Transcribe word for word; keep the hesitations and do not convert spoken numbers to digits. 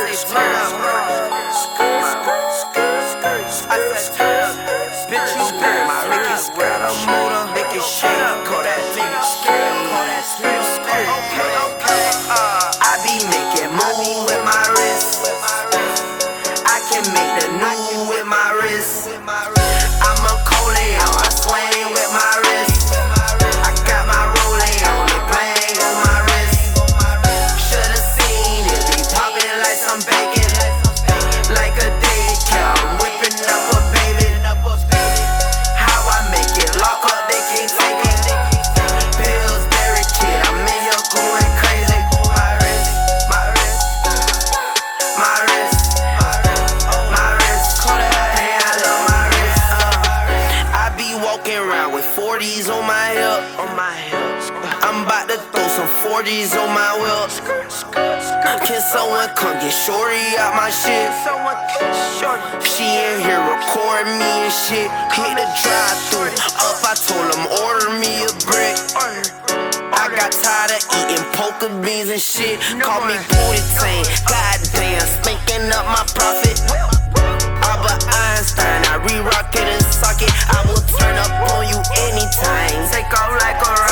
say turn up. I said turn up. Bitch, you skirt. My Ricky's got a motor. Make it shake. Call that nigga skirt. Call that skirt. Okay, okay. Uh, I be making moves with my wrist. I can make the new with my wrist. I'm a Coleon. I swing with my wrist. I got my rolling on it, bang on my wrist. Should've seen it be popping like some bacon. Like a day cow, whipping up a baby. How I make it, lock up, they can't take it. Pillsbury kid, I'm in here going crazy. My wrist, my wrist, my wrist, my wrist. Hey, I love my wrist. Uh, I be walking around with forties on my hip, on my hip. I'm about to throw some forties on my wheel. Can someone come get shorty out my shit? She in here recording me and shit. Hit the drive-thru up, I told him order me a brick. I got tired of eating poker beans and shit. Call me Pootie-Tang, goddamn, stinking up my profit. Albert Einstein, I re-rock it and sock it. I will turn up on you anytime. Take off like a rocket.